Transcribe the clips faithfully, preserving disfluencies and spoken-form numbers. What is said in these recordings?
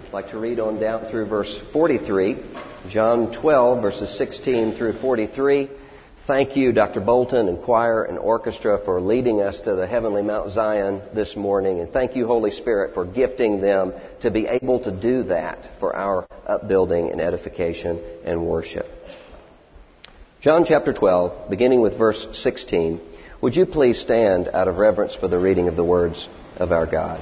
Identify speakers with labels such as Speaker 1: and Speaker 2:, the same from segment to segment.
Speaker 1: I'd like to read on down through verse forty-three, John twelve, verses sixteen through forty-three. Thank you, Doctor Bolton and choir and orchestra, for leading us to the heavenly Mount Zion this morning. And thank you, Holy Spirit, for gifting them to be able to do that for our upbuilding and edification and worship. John chapter twelve, beginning with verse sixteen. Would you please stand out of reverence for the reading of the words of our God?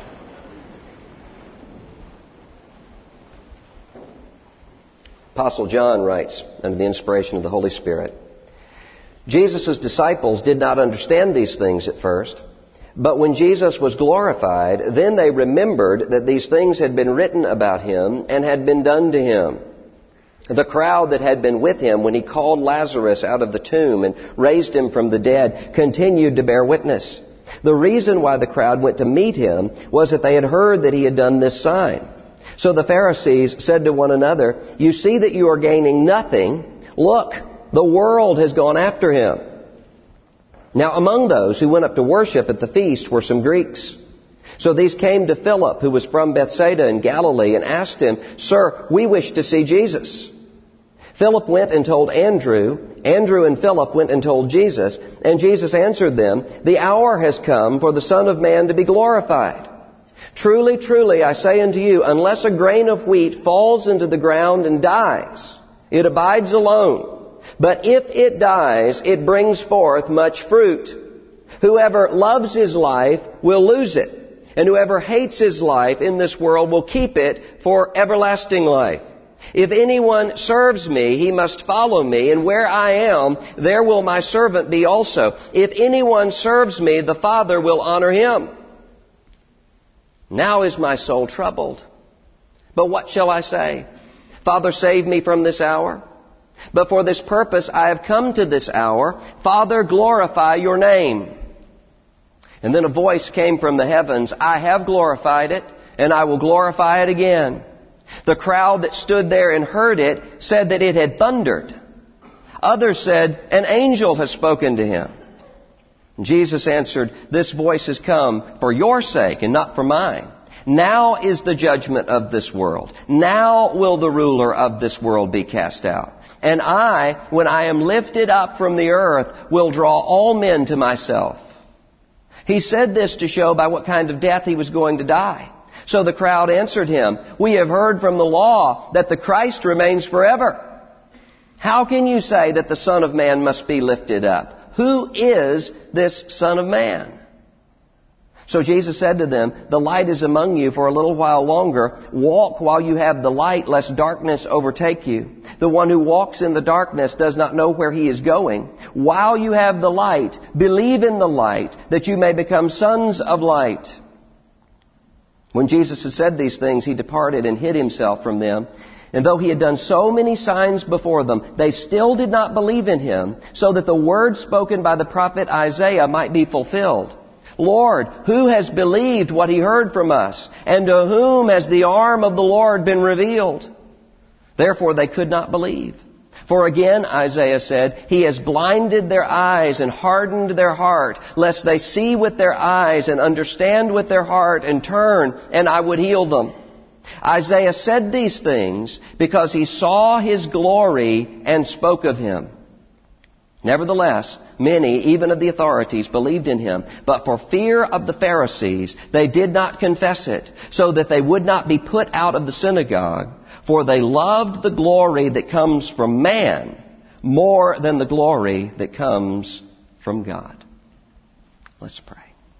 Speaker 1: Apostle John writes, under the inspiration of the Holy Spirit, Jesus' disciples did not understand these things at first, but when Jesus was glorified, then they remembered that these things had been written about him and had been done to him. The crowd that had been with him when he called Lazarus out of the tomb and raised him from the dead continued to bear witness. The reason why the crowd went to meet him was that they had heard that he had done this sign. So the Pharisees said to one another, "You see that you are gaining nothing. Look, the world has gone after him." Now among those who went up to worship at the feast were some Greeks. So these came to Philip, who was from Bethsaida in Galilee, and asked him, "Sir, we wish to see Jesus." Philip went and told Andrew. Andrew and Philip went and told Jesus. And Jesus answered them, "The hour has come for the Son of Man to be glorified. Truly, truly, I say unto you, unless a grain of wheat falls into the ground and dies, it abides alone. But if it dies, it brings forth much fruit. Whoever loves his life will lose it, and whoever hates his life in this world will keep it for everlasting life. If anyone serves me, he must follow me, and where I am, there will my servant be also. If anyone serves me, the Father will honor him. Now is my soul troubled. But what shall I say? Father, save me from this hour. But for this purpose I have come to this hour. Father, glorify your name." And then a voice came from the heavens, "I have glorified it, and I will glorify it again." The crowd that stood there and heard it said that it had thundered. Others said, "An angel has spoken to him." Jesus answered, "This voice has come for your sake and not for mine. Now is the judgment of this world. Now will the ruler of this world be cast out. And I, when I am lifted up from the earth, will draw all men to myself." He said this to show by what kind of death he was going to die. So the crowd answered him, "We have heard from the law that the Christ remains forever. How can you say that the Son of Man must be lifted up? Who is this Son of Man?" So Jesus said to them, "The light is among you for a little while longer. Walk while you have the light, lest darkness overtake you. The one who walks in the darkness does not know where he is going. While you have the light, believe in the light, that you may become sons of light." When Jesus had said these things, he departed and hid himself from them. And though he had done so many signs before them, they still did not believe in him, so that the word spoken by the prophet Isaiah might be fulfilled. "Lord, who has believed what he heard from us? And to whom has the arm of the Lord been revealed?" Therefore they could not believe. For again, Isaiah said, "He has blinded their eyes and hardened their heart, lest they see with their eyes and understand with their heart and turn, and I would heal them." Isaiah said these things because he saw his glory and spoke of him. Nevertheless, many, even of the authorities, believed in him. But for fear of the Pharisees, they did not confess it, so that they would not be put out of the synagogue. For they loved the glory that comes from man more than the glory that comes from God. Let's pray.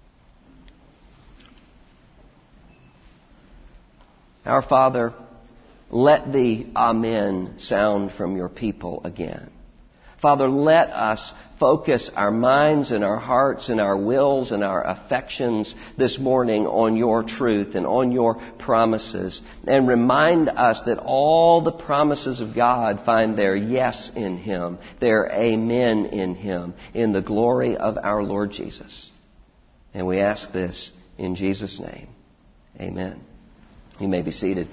Speaker 1: Our Father, let the Amen sound from your people again. Father, let us focus our minds and our hearts and our wills and our affections this morning on your truth and on your promises. And remind us that all the promises of God find their yes in him, their amen in him, in the glory of our Lord Jesus. And we ask this in Jesus' name. Amen. You may be seated.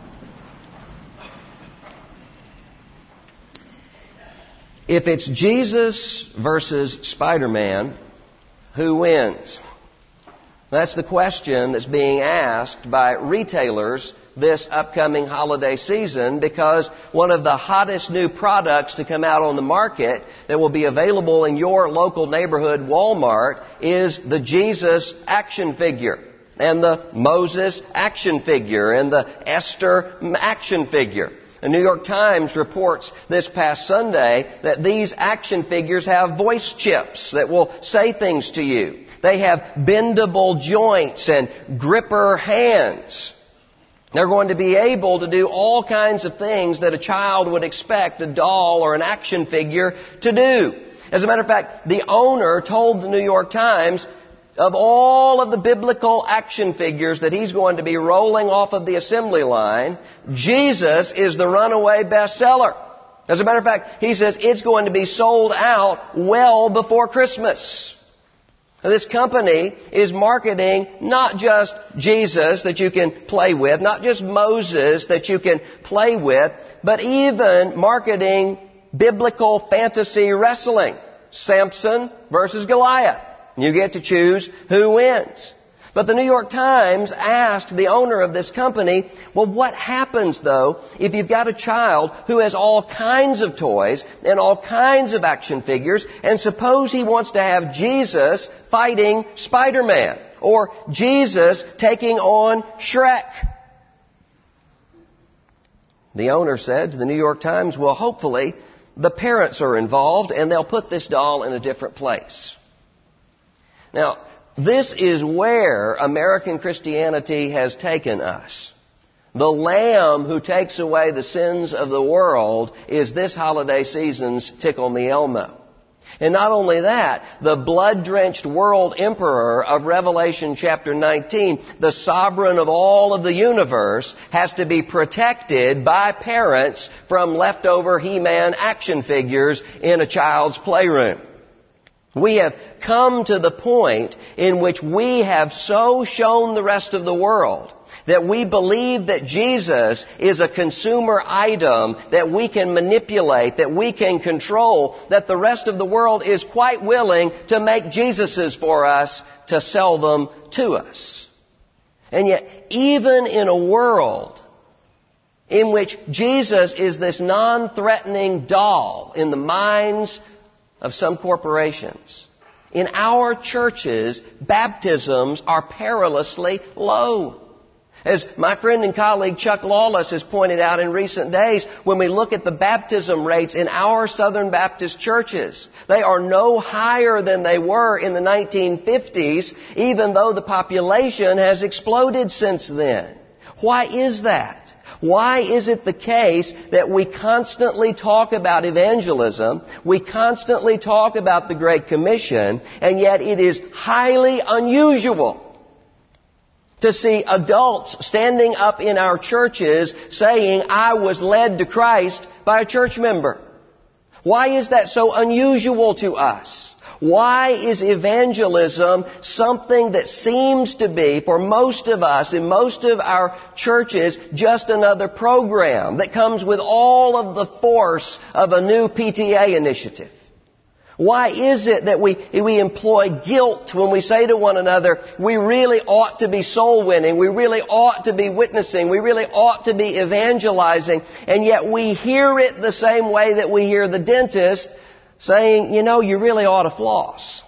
Speaker 1: If it's Jesus versus Spider-Man, who wins? That's the question that's being asked by retailers this upcoming holiday season, because one of the hottest new products to come out on the market that will be available in your local neighborhood Walmart is the Jesus action figure, and the Moses action figure, and the Esther action figure. The New York Times reports this past Sunday that these action figures have voice chips that will say things to you. They have bendable joints and gripper hands. They're going to be able to do all kinds of things that a child would expect a doll or an action figure to do. As a matter of fact, the owner told the New York Times, of all of the biblical action figures that he's going to be rolling off of the assembly line, Jesus is the runaway bestseller. As a matter of fact, he says it's going to be sold out well before Christmas. Now, this company is marketing not just Jesus that you can play with, not just Moses that you can play with, but even marketing biblical fantasy wrestling. Samson versus Goliath. You get to choose who wins. But the New York Times asked the owner of this company, well, what happens, though, if you've got a child who has all kinds of toys and all kinds of action figures, and suppose he wants to have Jesus fighting Spider-Man, or Jesus taking on Shrek? The owner said to the New York Times, well, hopefully the parents are involved and they'll put this doll in a different place. Now, this is where American Christianity has taken us. The Lamb who takes away the sins of the world is this holiday season's Tickle Me Elmo. And not only that, the blood-drenched world emperor of Revelation chapter nineteen, the sovereign of all of the universe, has to be protected by parents from leftover He-Man action figures in a child's playroom. We have come to the point in which we have so shown the rest of the world that we believe that Jesus is a consumer item that we can manipulate, that we can control, that the rest of the world is quite willing to make Jesuses for us to sell them to us. And yet, even in a world in which Jesus is this non-threatening doll in the minds of some corporations, in our churches, baptisms are perilously low. As my friend and colleague Chuck Lawless has pointed out in recent days, when we look at the baptism rates in our Southern Baptist churches, they are no higher than they were in the nineteen fifties, even though the population has exploded since then. Why is that? Why is it the case that we constantly talk about evangelism, we constantly talk about the Great Commission, and yet it is highly unusual to see adults standing up in our churches saying, I was led to Christ by a church member? Why is that so unusual to us? Why is evangelism something that seems to be, for most of us, in most of our churches, just another program that comes with all of the force of a new P T A initiative? Why is it that we, we employ guilt when we say to one another, we really ought to be soul winning, we really ought to be witnessing, we really ought to be evangelizing, and yet we hear it the same way that we hear the dentist saying, you know, you really ought to floss.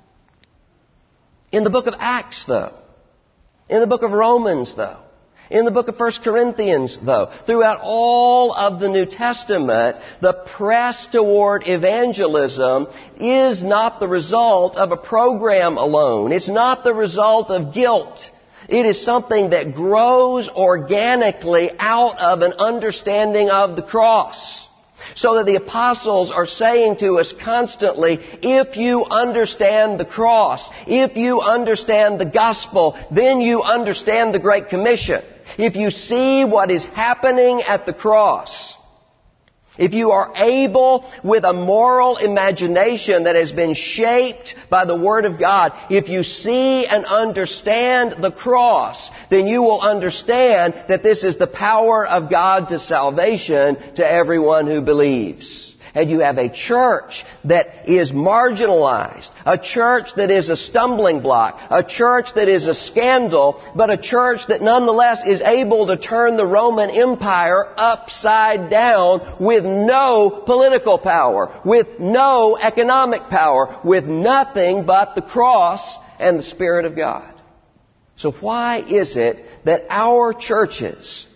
Speaker 1: In the book of Acts, though, in the book of Romans, though, in the book of First Corinthians, though, throughout all of the New Testament, the press toward evangelism is not the result of a program alone. It's not the result of guilt. It is something that grows organically out of an understanding of the cross. So that the apostles are saying to us constantly, if you understand the cross, if you understand the gospel, then you understand the Great Commission. If you see what is happening at the cross, if you are able, with a moral imagination that has been shaped by the Word of God, if you see and understand the cross, then you will understand that this is the power of God to salvation to everyone who believes. and you have a church that is marginalized, a church that is a stumbling block, a church that is a scandal, but a church that nonetheless is able to turn the Roman Empire upside down with no political power, with no economic power, with nothing but the cross and the Spirit of God. So why is it that our churches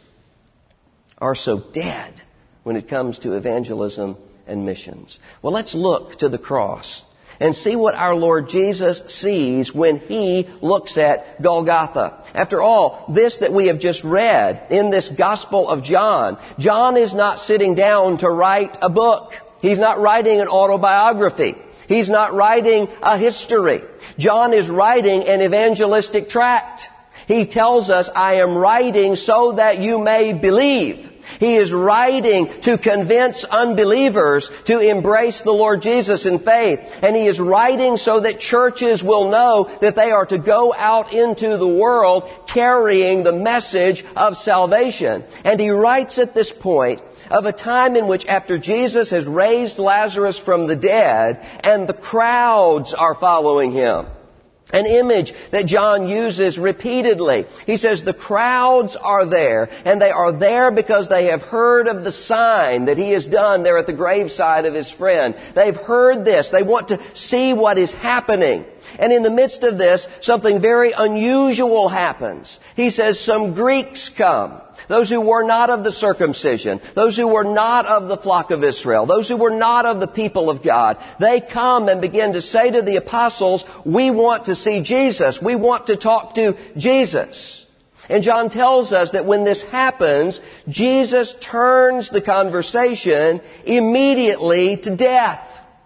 Speaker 1: are so dead when it comes to evangelism and missions? Well, let's look to the cross and see what our Lord Jesus sees when He looks at Golgotha. After all, this that we have just read in this Gospel of John, John is not sitting down to write a book. He's not writing an autobiography. He's not writing a history. John is writing an evangelistic tract. He tells us, I am writing so that you may believe. He is writing to convince unbelievers to embrace the Lord Jesus in faith. And He is writing so that churches will know that they are to go out into the world carrying the message of salvation. And He writes at this point of a time in which after Jesus has raised Lazarus from the dead and the crowds are following Him. An image that John uses repeatedly. He says the crowds are there, and they are there because they have heard of the sign that He has done there at the graveside of His friend. They've heard this. They want to see what is happening. And in the midst of this, something very unusual happens. He says some Greeks come. Those who were not of the circumcision, those who were not of the flock of Israel, those who were not of the people of God, they come and begin to say to the apostles, we want to see Jesus. We want to talk to Jesus. And John tells us that when this happens, Jesus turns the conversation immediately to death.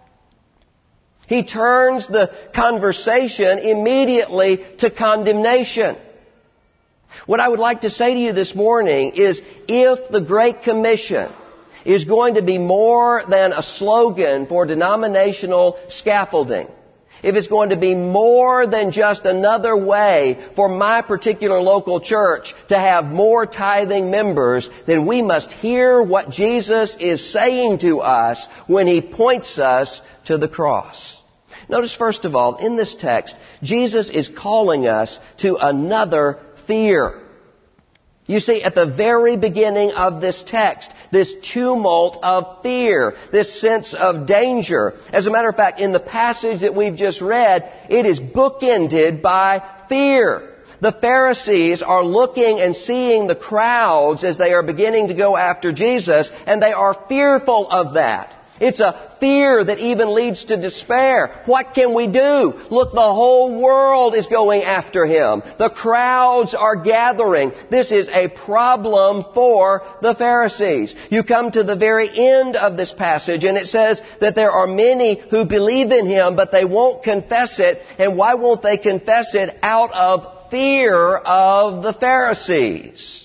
Speaker 1: He turns the conversation immediately to condemnation. What I would like to say to you this morning is if the Great Commission is going to be more than a slogan for denominational scaffolding, if it's going to be more than just another way for my particular local church to have more tithing members, then we must hear what Jesus is saying to us when He points us to the cross. Notice first of all, in this text, Jesus is calling us to another fear. You see, at the very beginning of this text, this tumult of fear, this sense of danger. As a matter of fact, in the passage that we've just read, it is bookended by fear. The Pharisees are looking and seeing the crowds as they are beginning to go after Jesus, and they are fearful of that. It's a fear that even leads to despair. What can we do? Look, the whole world is going after Him. The crowds are gathering. This is a problem for the Pharisees. You come to the very end of this passage and it says that there are many who believe in Him, but they won't confess it. And why won't they confess it? Out of fear of the Pharisees.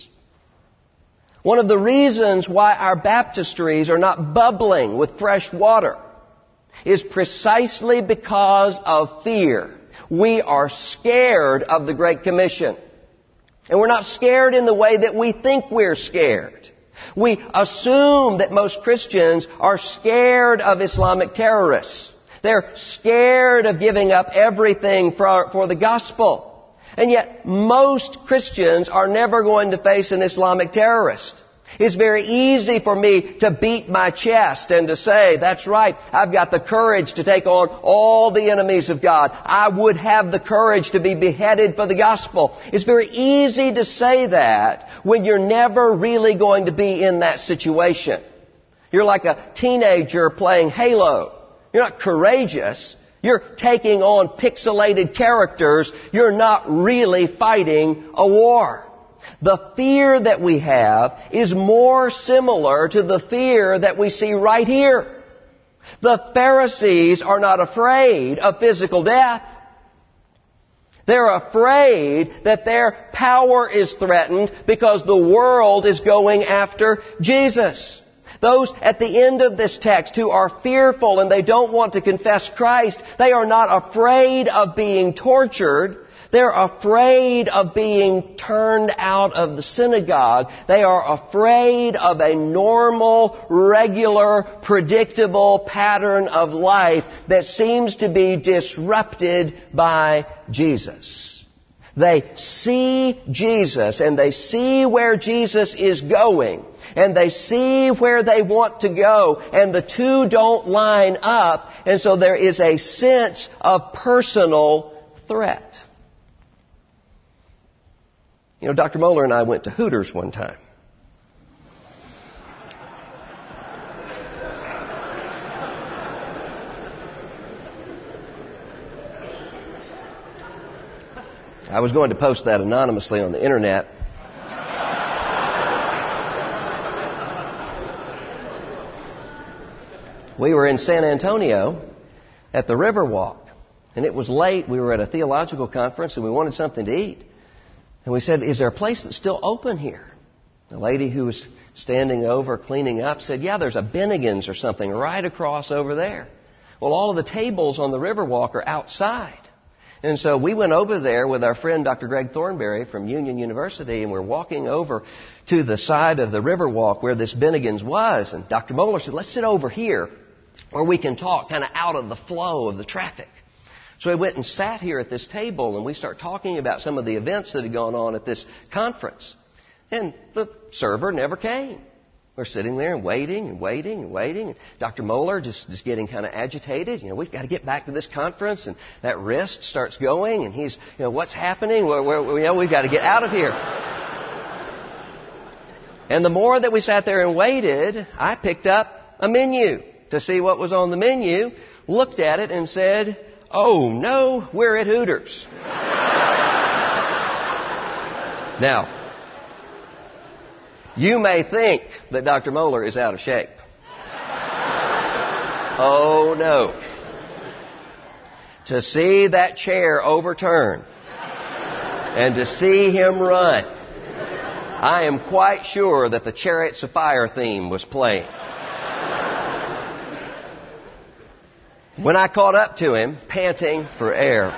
Speaker 1: One of the reasons why our baptistries are not bubbling with fresh water is precisely because of fear. We are scared of the Great Commission. And we're not scared in the way that we think we're scared. We assume that most Christians are scared of Islamic terrorists. They're scared of giving up everything for, for the gospel. And yet, most Christians are never going to face an Islamic terrorist. It's very easy for me to beat my chest and to say, that's right, I've got the courage to take on all the enemies of God. I would have the courage to be beheaded for the gospel. It's very easy to say that when you're never really going to be in that situation. You're like a teenager playing Halo. You're not courageous. You're taking on pixelated characters. You're not really fighting a war. The fear that we have is more similar to the fear that we see right here. The Pharisees are not afraid of physical death. They're afraid that their power is threatened because the world is going after Jesus. Those at the end of this text who are fearful and they don't want to confess Christ, they are not afraid of being tortured They're afraid of being turned out of the synagogue. They are afraid of a normal, regular, predictable pattern of life that seems to be disrupted by Jesus. They see Jesus and they see where Jesus is going and they see where they want to go, and the two don't line up, and so there is a sense of personal threat. You know, Doctor Moeller and I went to Hooters one time. I was going to post that anonymously on the internet. We were in San Antonio at the Riverwalk, and it was late. We were at a theological conference, and we wanted something to eat. And we said, is there a place that's still open here? The lady who was standing over cleaning up said, yeah, there's a Bennigan's or something right across over there. Well, all of the tables on the Riverwalk are outside. And so we went over there with our friend Doctor Greg Thornberry from Union University, and we're walking over to the side of the Riverwalk where this Bennigan's was. And Doctor Moeller said, let's sit over here where we can talk kind of out of the flow of the traffic. So we went and sat here at this table, and we start talking about some of the events that had gone on at this conference. And the server never came. We're sitting there and waiting and waiting and waiting. And Doctor Moeller just, just getting kind of agitated. You know, we've got to get back to this conference. And that wrist starts going, and he's, you know, what's happening? We're, we're, you know, we've got to get out of here. And the more that we sat there and waited, I picked up a menu to see what was on the menu, looked at it and said, oh no, we're at Hooters. Now, you may think that Doctor Moeller is out of shape. Oh no. To see that chair overturned and to see him run, I am quite sure that the Chariots of Fire theme was playing. When I caught up to him, panting for air,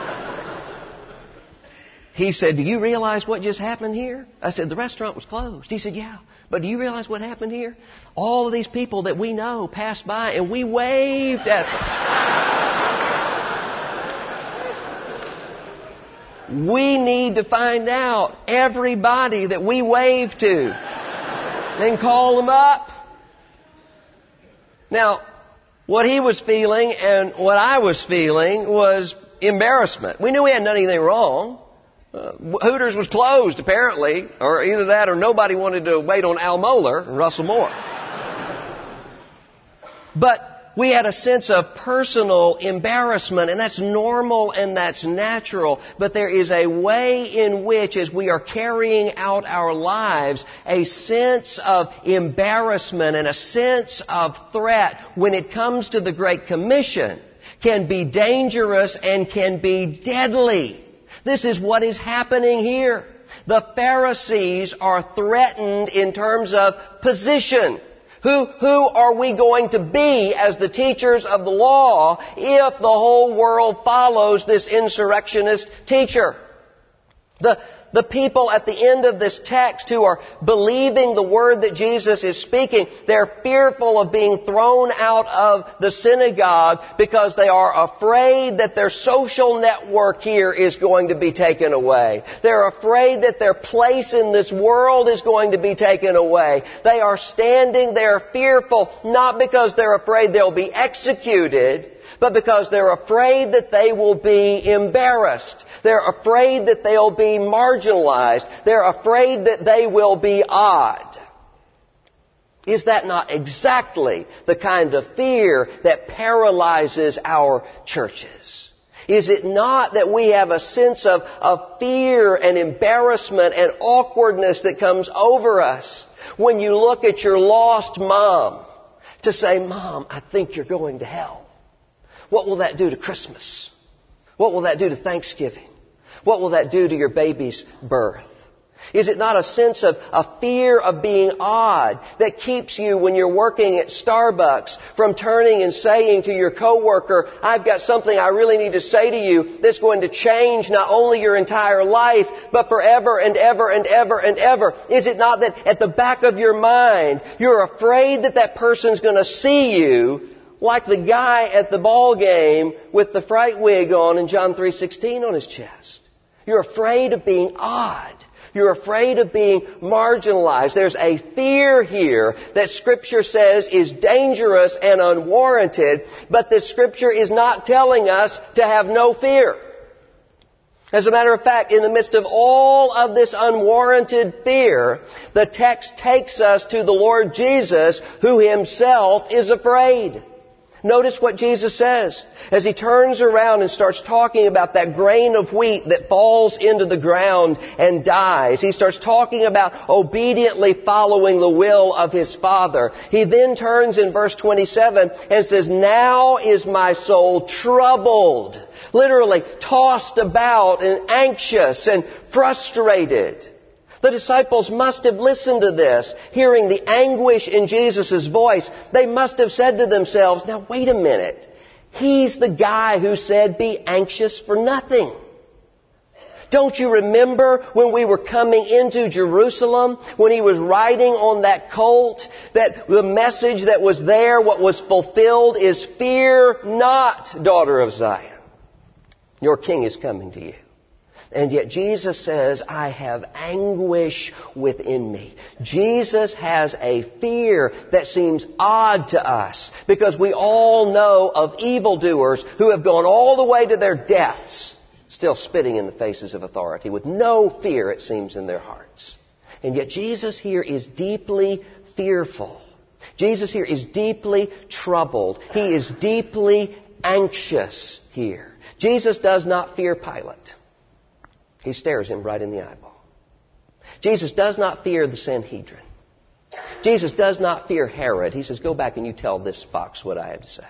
Speaker 1: he said, do you realize what just happened here? I said, the restaurant was closed. He said, yeah, but do you realize what happened here? All of these people that we know passed by and we waved at them. We need to find out everybody that we wave to and call them up. Now, what he was feeling and what I was feeling was embarrassment. We knew we hadn't done anything wrong. Uh, Hooters was closed, apparently, or either that or nobody wanted to wait on Al Mohler and Russell Moore. But we had a sense of personal embarrassment, and that's normal and that's natural. But there is a way in which, as we are carrying out our lives, a sense of embarrassment and a sense of threat when it comes to the Great Commission can be dangerous and can be deadly. This is what is happening here. The Pharisees are threatened in terms of position. Who, who are we going to be as the teachers of the law if the whole world follows this insurrectionist teacher? The, the people at the end of this text who are believing the word that Jesus is speaking, they're fearful of being thrown out of the synagogue because they are afraid that their social network here is going to be taken away. They're afraid that their place in this world is going to be taken away. They are standing there fearful, not because they're afraid they'll be executed, but because they're afraid that they will be embarrassed. They're afraid that they'll be marginalized. They're afraid that they will be odd. Is that not exactly the kind of fear that paralyzes our churches? Is it not that we have a sense of, of fear and embarrassment and awkwardness that comes over us when you look at your lost mom to say, Mom, I think you're going to hell. What will that do to Christmas? What will that do to Thanksgiving? What will that do to your baby's birth? Is it not a sense of a fear of being odd that keeps you, when you're working at Starbucks, from turning and saying to your coworker, I've got something I really need to say to you that's going to change not only your entire life, but forever and ever and ever and ever? Is it not that at the back of your mind, you're afraid that that person's going to see you like the guy at the ball game with the fright wig on and John three sixteen on his chest? You're afraid of being odd. You're afraid of being marginalized. There's a fear here that Scripture says is dangerous and unwarranted, but this Scripture is not telling us to have no fear. As a matter of fact, in the midst of all of this unwarranted fear, the text takes us to the Lord Jesus, who Himself is afraid. Notice what Jesus says as He turns around and starts talking about that grain of wheat that falls into the ground and dies. He starts talking about obediently following the will of His Father. He then turns in verse twenty-seven and says, now is my soul troubled. Literally tossed about and anxious and frustrated. The disciples must have listened to this, hearing the anguish in Jesus' voice. They must have said to themselves, now wait a minute. He's the guy who said, be anxious for nothing. Don't you remember when we were coming into Jerusalem, when He was riding on that colt, that the message that was there, what was fulfilled is, fear not, daughter of Zion. Your king is coming to you. And yet Jesus says, I have anguish within me. Jesus has a fear that seems odd to us, because we all know of evildoers who have gone all the way to their deaths, still spitting in the faces of authority, with no fear, it seems, in their hearts. And yet Jesus here is deeply fearful. Jesus here is deeply troubled. He is deeply anxious here. Jesus does not fear Pilate. He stares him right in the eyeball. Jesus does not fear the Sanhedrin. Jesus does not fear Herod. He says, go back and you tell this fox what I have to say.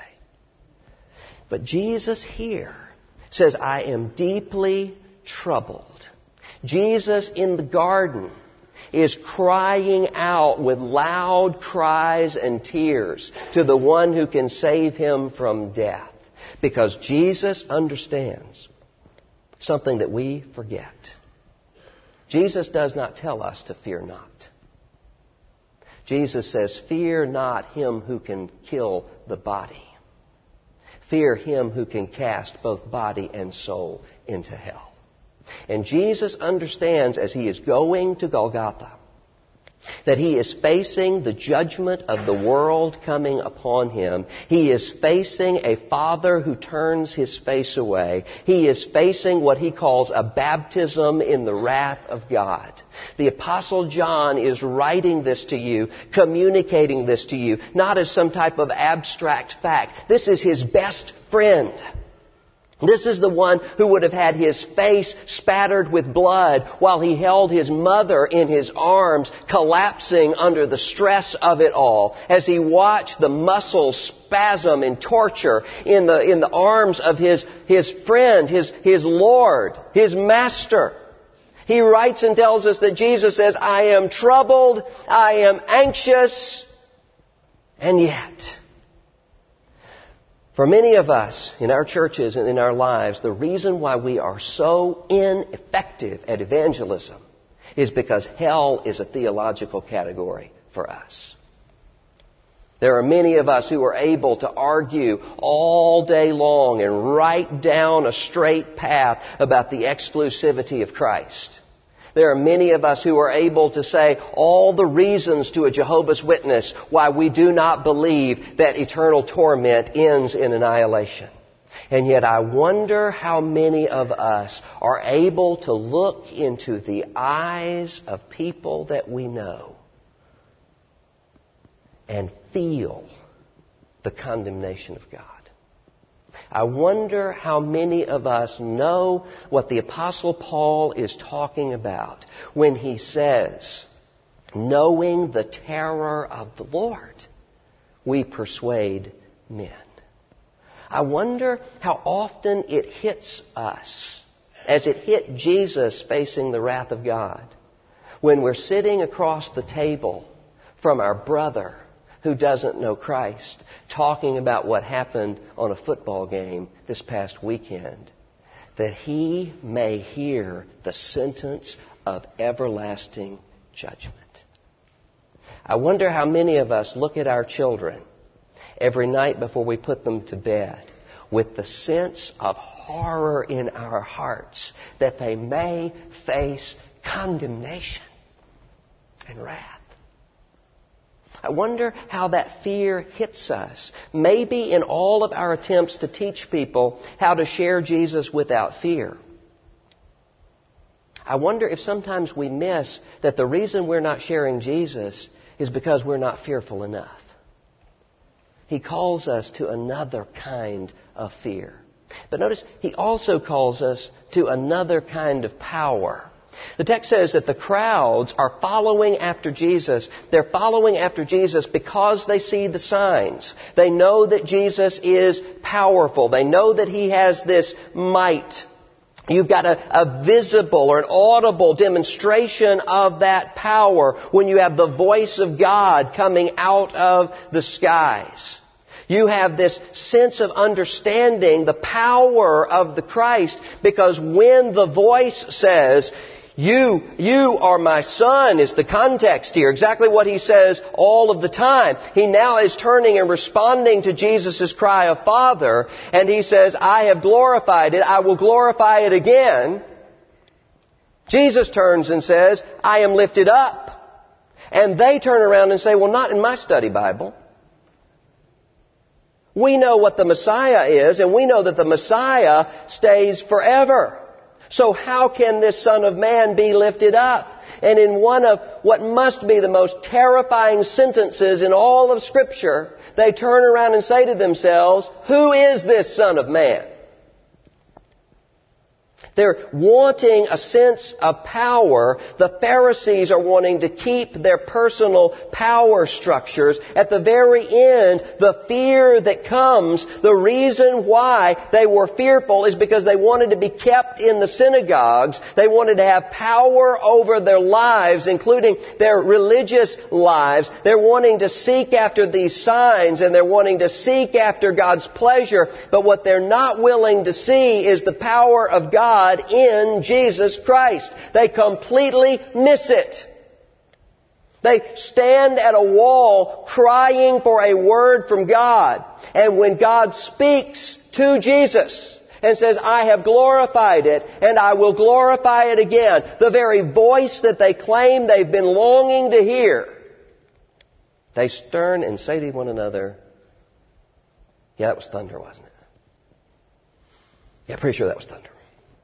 Speaker 1: But Jesus here says, I am deeply troubled. Jesus in the garden is crying out with loud cries and tears to the one who can save him from death. Because Jesus understands something that we forget. Jesus does not tell us to fear not. Jesus says, fear not him who can kill the body. Fear Him who can cast both body and soul into hell. And Jesus understands, as He is going to Golgotha, that He is facing the judgment of the world coming upon Him. He is facing a Father who turns His face away. He is facing what He calls a baptism in the wrath of God. The Apostle John is writing this to you, communicating this to you, not as some type of abstract fact. This is his best friend. This is the one who would have had his face spattered with blood while he held his mother in his arms, collapsing under the stress of it all, as he watched the muscles spasm in torture in the, in the arms of his, his friend, his, his Lord, his Master. He writes and tells us that Jesus says, I am troubled, I am anxious, and yet, for many of us in our churches and in our lives, the reason why we are so ineffective at evangelism is because hell is a theological category for us. There are many of us who are able to argue all day long and write down a straight path about the exclusivity of Christ. There are many of us who are able to say all the reasons to a Jehovah's Witness why we do not believe that eternal torment ends in annihilation. And yet I wonder how many of us are able to look into the eyes of people that we know and feel the condemnation of God. I wonder how many of us know what the Apostle Paul is talking about when he says, knowing the terror of the Lord, we persuade men. I wonder how often it hits us, as it hit Jesus facing the wrath of God, when we're sitting across the table from our brother who doesn't know Christ, talking about what happened on a football game this past weekend, that he may hear the sentence of everlasting judgment. I wonder how many of us look at our children every night before we put them to bed with the sense of horror in our hearts that they may face condemnation and wrath. I wonder how that fear hits us. Maybe in all of our attempts to teach people how to share Jesus without fear, I wonder if sometimes we miss that the reason we're not sharing Jesus is because we're not fearful enough. He calls us to another kind of fear. But notice, He also calls us to another kind of power. The text says that the crowds are following after Jesus. They're following after Jesus because they see the signs. They know that Jesus is powerful. They know that He has this might. You've got a, a visible or an audible demonstration of that power when you have the voice of God coming out of the skies. You have this sense of understanding the power of the Christ, because when the voice says, You, you are my son, is the context here. Exactly what He says all of the time. He now is turning and responding to Jesus' cry of Father, and He says, I have glorified it, I will glorify it again. Jesus turns and says, I am lifted up. And they turn around and say, well, not in my study Bible. We know what the Messiah is, and we know that the Messiah stays forever. So how can this Son of Man be lifted up? And in one of what must be the most terrifying sentences in all of Scripture, they turn around and say to themselves, who is this Son of Man? They're wanting a sense of power. The Pharisees are wanting to keep their personal power structures. At the very end, the fear that comes, the reason why they were fearful is because they wanted to be kept in the synagogues. They wanted to have power over their lives, including their religious lives. They're wanting to seek after these signs, and they're wanting to seek after God's pleasure. But what they're not willing to see is the power of God in Jesus Christ. They completely miss it. They stand at a wall crying for a word from God. And when God speaks to Jesus and says, I have glorified it and I will glorify it again, the very voice that they claim they've been longing to hear, they turn and say to one another, yeah, that was thunder, wasn't it? Yeah, pretty sure that was thunder.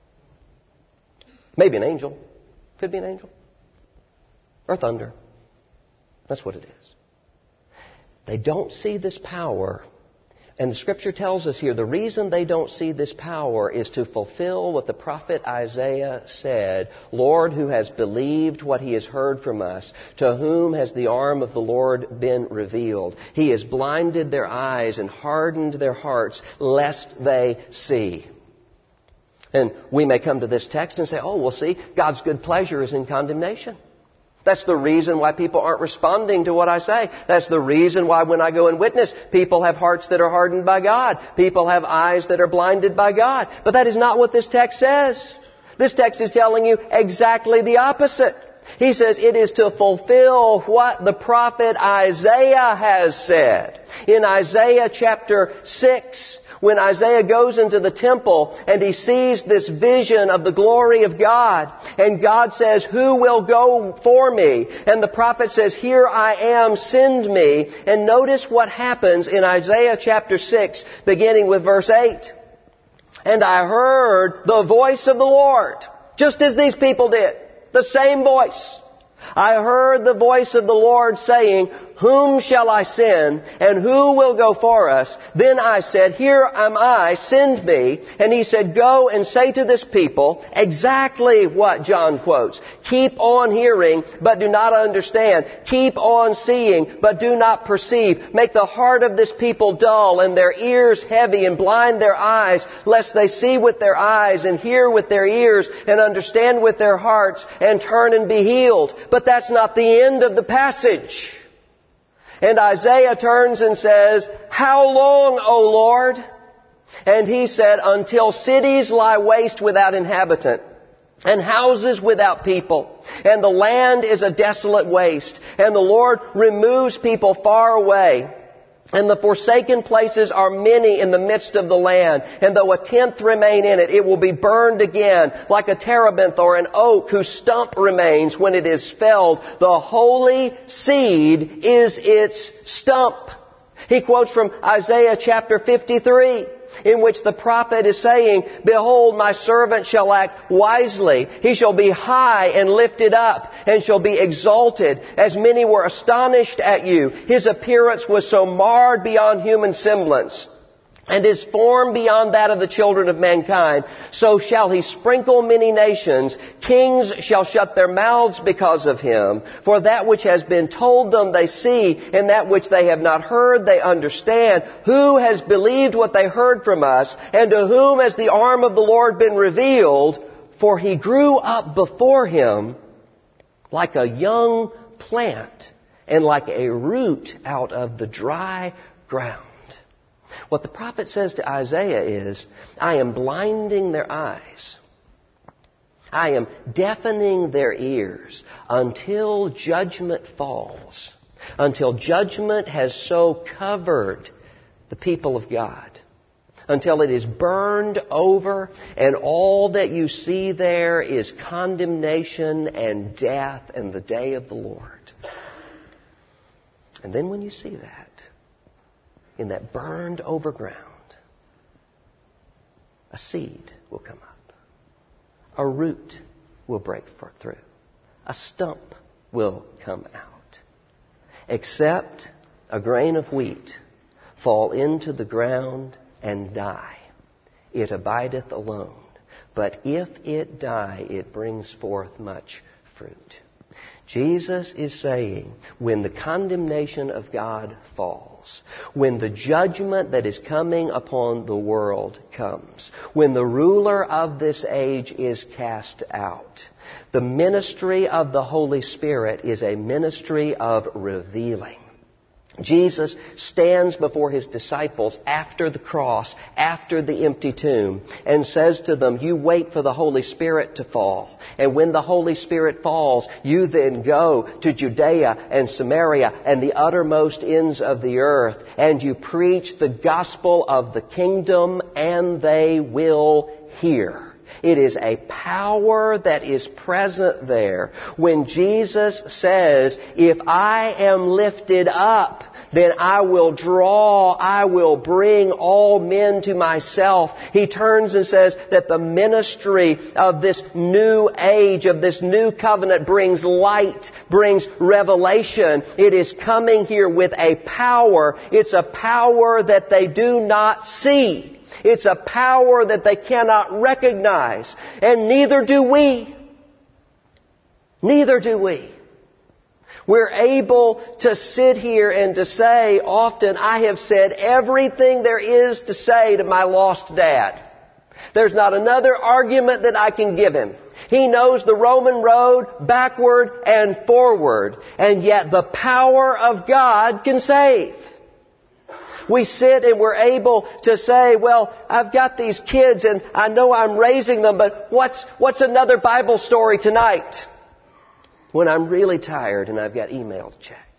Speaker 1: Maybe an angel. Could be an angel. Or thunder. That's what it is. They don't see this power. And the Scripture tells us here the reason they don't see this power is to fulfill what the prophet Isaiah said. Lord, who has believed what he has heard from us? To whom has the arm of the Lord been revealed? He has blinded their eyes and hardened their hearts, lest they see. And we may come to this text and say, oh, well, see, God's good pleasure is in condemnation. That's the reason why people aren't responding to what I say. That's the reason why when I go and witness, people have hearts that are hardened by God. People have eyes that are blinded by God. But that is not what this text says. This text is telling you exactly the opposite. He says it is to fulfill what the prophet Isaiah has said. In Isaiah chapter six, when Isaiah goes into the temple and he sees this vision of the glory of God, and God says, who will go for me? And the prophet says, here I am, send me. And notice what happens in Isaiah chapter six, beginning with verse eight. And I heard the voice of the Lord, just as these people did, the same voice. I heard the voice of the Lord saying, whom shall I send, and who will go for us? Then I said, here am I, send me. And he said, go and say to this people exactly what John quotes. Keep on hearing, but do not understand. Keep on seeing, but do not perceive. Make the heart of this people dull, and their ears heavy, and blind their eyes, lest they see with their eyes, and hear with their ears, and understand with their hearts, and turn and be healed. But that's not the end of the passage. And Isaiah turns and says, how long, O Lord? And he said, until cities lie waste without inhabitant, and houses without people, and the land is a desolate waste, and the Lord removes people far away. And the forsaken places are many in the midst of the land. And though a tenth remain in it, it will be burned again, like a terebinth or an oak whose stump remains when it is felled. The holy seed is its stump. He quotes from Isaiah chapter fifty-three, in which the prophet is saying, behold, my servant shall act wisely. He shall be high and lifted up, and shall be exalted, as many were astonished at you. His appearance was so marred beyond human semblance, and his form beyond that of the children of mankind. So shall he sprinkle many nations. Kings shall shut their mouths because of him. For that which has been told them they see, and that which they have not heard they understand. Who has believed what they heard from us? And to whom has the arm of the Lord been revealed? For he grew up before him like a young plant, and like a root out of the dry ground. What the prophet says to Isaiah is, I am blinding their eyes. I am deafening their ears until judgment falls. Until judgment has so covered the people of God. Until it is burned over and all that you see there is condemnation and death and the day of the Lord. And then when you see that, in that burned over ground, a seed will come up. A root will break through. A stump will come out. Except a grain of wheat fall into the ground and die. It abideth alone. But if it die, it brings forth much fruit. Jesus is saying, when the condemnation of God falls, when the judgment that is coming upon the world comes, when the ruler of this age is cast out, the ministry of the Holy Spirit is a ministry of revealing. Jesus stands before His disciples after the cross, after the empty tomb, and says to them, you wait for the Holy Spirit to fall. And when the Holy Spirit falls, you then go to Judea and Samaria and the uttermost ends of the earth, and you preach the gospel of the kingdom, and they will hear. It is a power that is present there. When Jesus says, if I am lifted up, then I will draw, I will bring all men to myself. He turns and says that the ministry of this new age, of this new covenant, brings light, brings revelation. It is coming here with a power. It's a power that they do not see. It's a power that they cannot recognize. And neither do we. Neither do we. We're able to sit here and to say, often, I have said everything there is to say to my lost dad. There's not another argument that I can give him. He knows the Roman road backward and forward. And yet the power of God can save. We sit and we're able to say, well, I've got these kids and I know I'm raising them, but what's, what's another Bible story tonight? When I'm really tired and I've got email to check.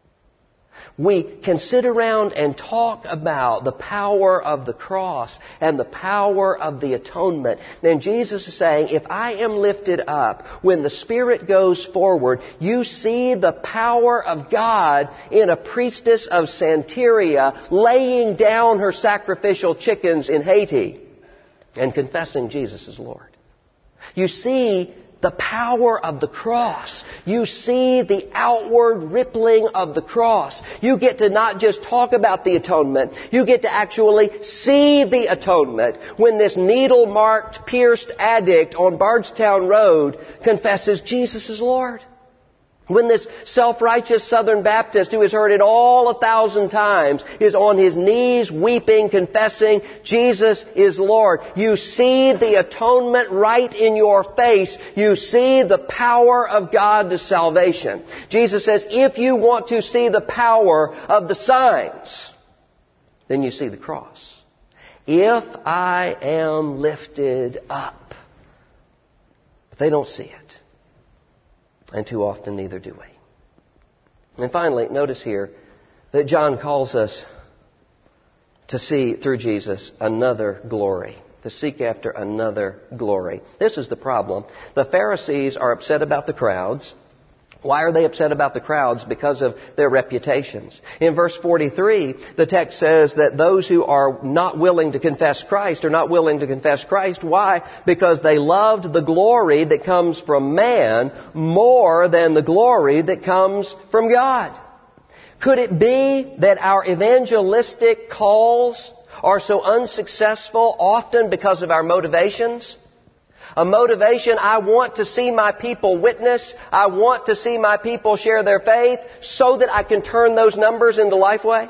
Speaker 1: We can sit around and talk about the power of the cross and the power of the atonement. And Jesus is saying, if I am lifted up, when the Spirit goes forward, you see the power of God in a priestess of Santeria laying down her sacrificial chickens in Haiti and confessing Jesus as Lord. You see the power of the cross. You see the outward rippling of the cross. You get to not just talk about the atonement. You get to actually see the atonement when this needle-marked, pierced addict on Bardstown Road confesses Jesus is Lord. When this self-righteous Southern Baptist who has heard it all a thousand times is on his knees weeping, confessing Jesus is Lord. You see the atonement right in your face. You see the power of God to salvation. Jesus says, if you want to see the power of the signs, then you see the cross. If I am lifted up. But they don't see it. And too often neither do we. And finally, notice here that John calls us to see through Jesus another glory. To seek after another glory. This is the problem. The Pharisees are upset about the crowds. Why are they upset about the crowds? Because of their reputations. In verse forty-three, the text says that those who are not willing to confess Christ are not willing to confess Christ. Why? Because they loved the glory that comes from man more than the glory that comes from God. Could it be that our evangelistic calls are so unsuccessful often because of our motivations? A motivation, I want to see my people witness. I want to see my people share their faith so that I can turn those numbers into Lifeway.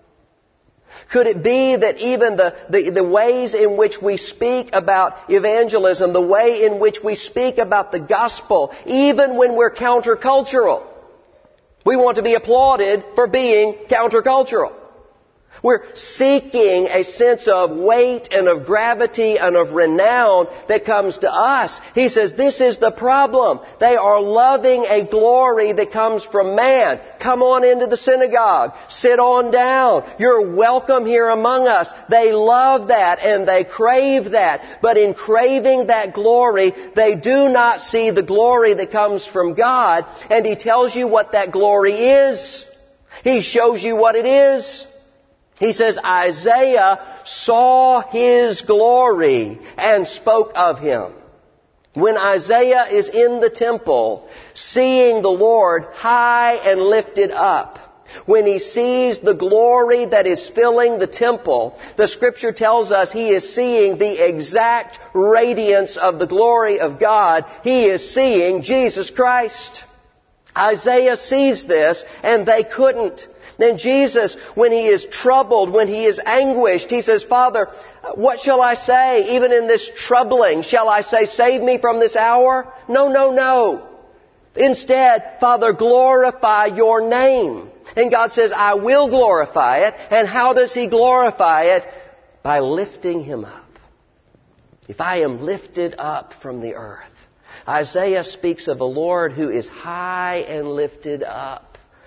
Speaker 1: Could it be that even the, the, the ways in which we speak about evangelism, the way in which we speak about the gospel, even when we're countercultural, we want to be applauded for being countercultural. We're seeking a sense of weight and of gravity and of renown that comes to us. He says, this is the problem. They are loving a glory that comes from man. Come on into the synagogue. Sit on down. You're welcome here among us. They love that and they crave that. But in craving that glory, they do not see the glory that comes from God. And He tells you what that glory is. He shows you what it is. He says, Isaiah saw His glory and spoke of Him. When Isaiah is in the temple, seeing the Lord high and lifted up, when he sees the glory that is filling the temple, the Scripture tells us he is seeing the exact radiance of the glory of God. He is seeing Jesus Christ. Isaiah sees this, and they couldn't. Then Jesus, when He is troubled, when He is anguished, He says, Father, what shall I say even in this troubling? Shall I say, save me from this hour? No, no, no. Instead, Father, glorify your name. And God says, I will glorify it. And how does He glorify it? By lifting Him up. If I am lifted up from the earth. Isaiah speaks of a Lord who is high and lifted up.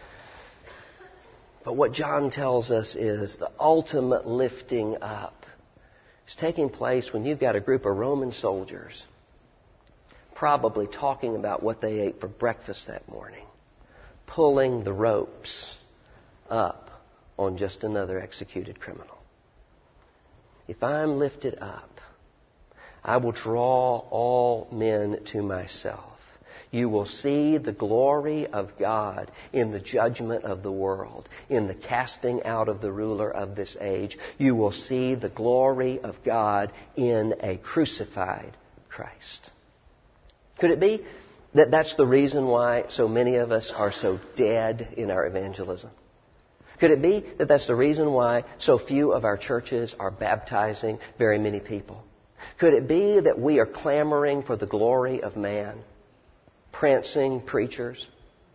Speaker 1: But what John tells us is the ultimate lifting up is taking place when you've got a group of Roman soldiers probably talking about what they ate for breakfast that morning, pulling the ropes up on just another executed criminal. If I'm lifted up, I will draw all men to myself. You will see the glory of God in the judgment of the world, in the casting out of the ruler of this age. You will see the glory of God in a crucified Christ. Could it be that that's the reason why so many of us are so dead in our evangelism? Could it be that that's the reason why so few of our churches are baptizing very many people? Could it be that we are clamoring for the glory of man? Prancing preachers,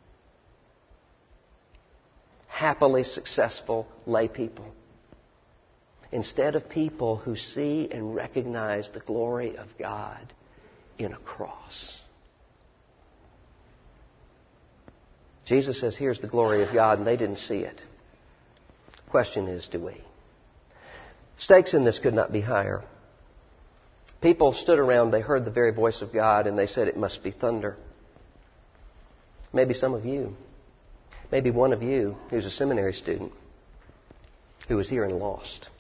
Speaker 1: happily successful lay people, instead of people who see and recognize the glory of God in a cross. Jesus says, here's the glory of God, and they didn't see it. Question is, do we? Stakes in this could not be higher. People stood around, they heard the very voice of God, and they said it must be thunder. Maybe some of you, maybe one of you who's a seminary student who was here and lost.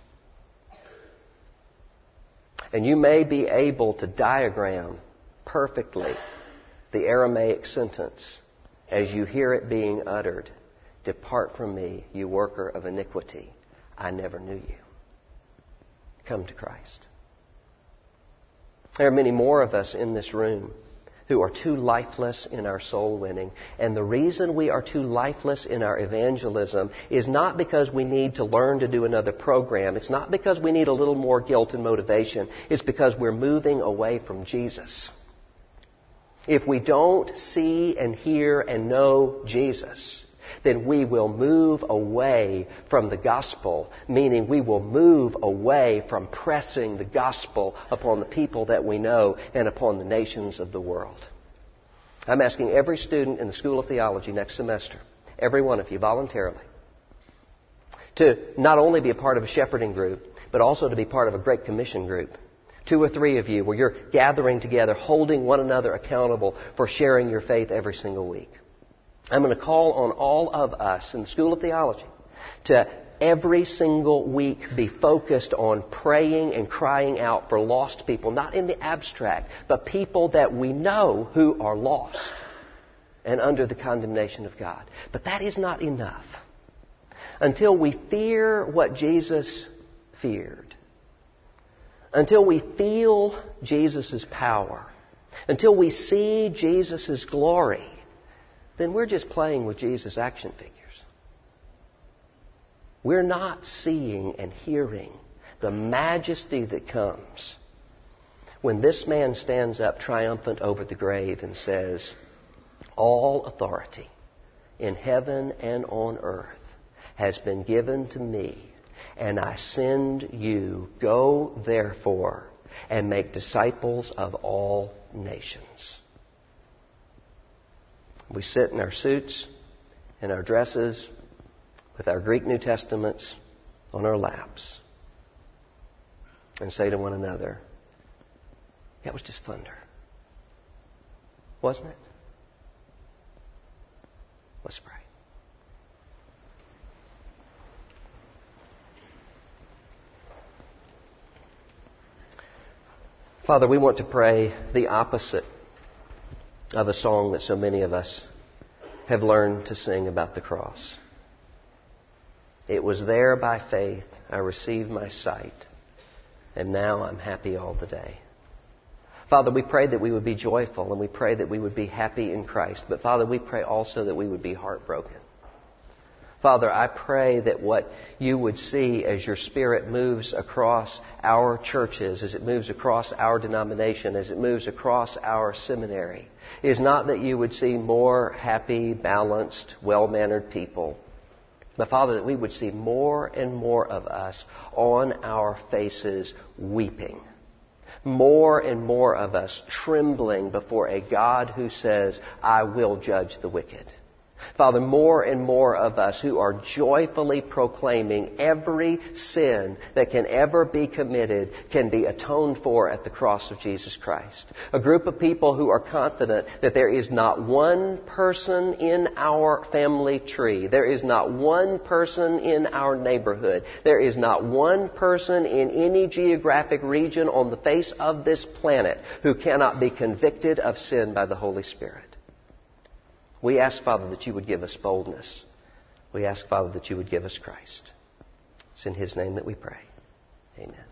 Speaker 1: And you may be able to diagram perfectly the Aramaic sentence as you hear it being uttered, "Depart from me, you worker of iniquity. I never knew you." Come to Christ. There are many more of us in this room who are too lifeless in our soul winning. And the reason we are too lifeless in our evangelism is not because we need to learn to do another program. It's not because we need a little more guilt and motivation. It's because we're moving away from Jesus. If we don't see and hear and know Jesus, then we will move away from the gospel, meaning we will move away from pressing the gospel upon the people that we know and upon the nations of the world. I'm asking every student in the School of Theology next semester, every one of you voluntarily, to not only be a part of a shepherding group, but also to be part of a Great Commission group. Two or three of you where you're gathering together, holding one another accountable for sharing your faith every single week. I'm going to call on all of us in the School of Theology to every single week be focused on praying and crying out for lost people, not in the abstract, but people that we know who are lost and under the condemnation of God. But that is not enough. Until we fear what Jesus feared, until we feel Jesus' power, until we see Jesus' glory, then we're just playing with Jesus' action figures. We're not seeing and hearing the majesty that comes when this man stands up triumphant over the grave and says, "All authority in heaven and on earth has been given to me, and I send you, go therefore and make disciples of all nations." We sit in our suits and our dresses with our Greek New Testaments on our laps and say to one another, "That was just thunder, wasn't it?" Let's pray. Father, we want to pray the opposite of a song that so many of us have learned to sing about the cross. It was there by faith I received my sight, and now I'm happy all the day. Father, we pray that we would be joyful, and we pray that we would be happy in Christ. But Father, we pray also that we would be heartbroken. Father, I pray that what you would see as your Spirit moves across our churches, as it moves across our denomination, as it moves across our seminary, is not that you would see more happy, balanced, well-mannered people, but Father, that we would see more and more of us on our faces weeping. More and more of us trembling before a God who says, "I will judge the wicked." Father, more and more of us who are joyfully proclaiming every sin that can ever be committed can be atoned for at the cross of Jesus Christ. A group of people who are confident that there is not one person in our family tree, there is not one person in our neighborhood, there is not one person in any geographic region on the face of this planet who cannot be convicted of sin by the Holy Spirit. We ask, Father, that you would give us boldness. We ask, Father, that you would give us Christ. It's in His name that we pray. Amen.